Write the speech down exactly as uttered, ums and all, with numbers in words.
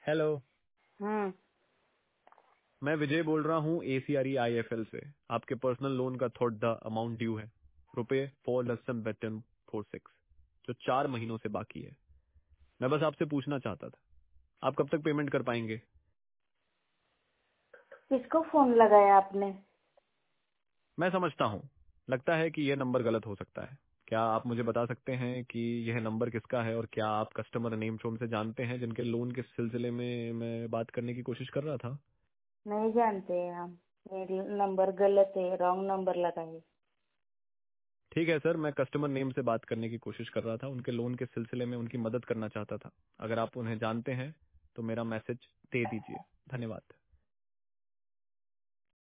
Hello. हम्म। मैं विजय बोल रहा हूँ एसीआरई आईएफएल से। आपके पर्सनल लोन का थोड़ा द अमाउंट ड्यू है, रुपए फोर लसम बेटन फोर सिक्स, जो चार महीनों से बाकी है। मैं बस आपसे पूछना चाहता था, आप कब तक पेमेंट कर पाएंगे? किसको फोन लगाया आपने? मैं समझता हूँ, लगता है कि यह नंबर गलत हो सकता है। क्या आप मुझे बता सकते हैं कि यह नंबर किसका है, और क्या आप कस्टमर नेम शोम से जानते हैं जिनके लोन के सिलसिले में मैं बात करने की कोशिश कर रहा था? नहीं जानते हैं हम। मेरी नंबर गलत है, रॉन्ग नंबर लगाए। ठीक है सर, मैं कस्टमर नेम से बात करने की कोशिश कर रहा था, उनके लोन के सिलसिले में उनकी मदद करना चाहता था। अगर आप उन्हें जानते हैं तो मेरा मैसेज दे दीजिए। धन्यवाद।